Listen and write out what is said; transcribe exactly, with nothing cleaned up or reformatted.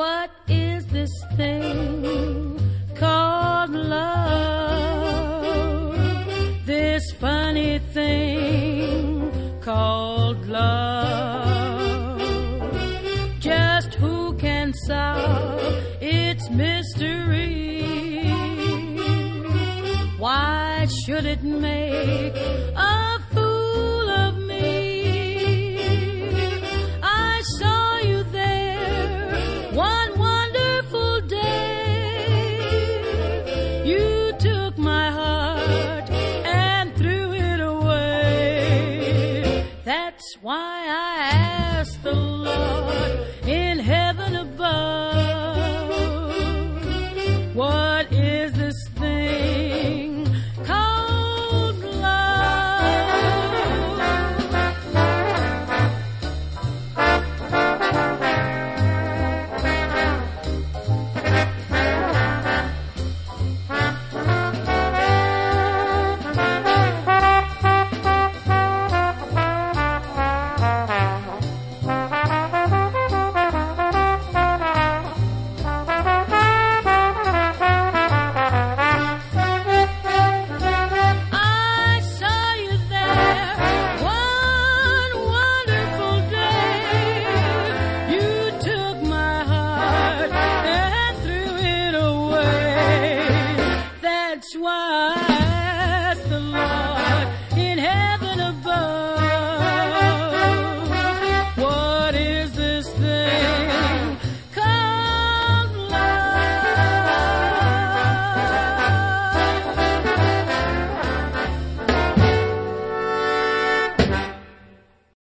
What is this thing called love? This funny thing called love. Just who can solve its mystery? Why should it make a fool of me? I saw you there one wonderful day. You took my heart and threw it away. That's why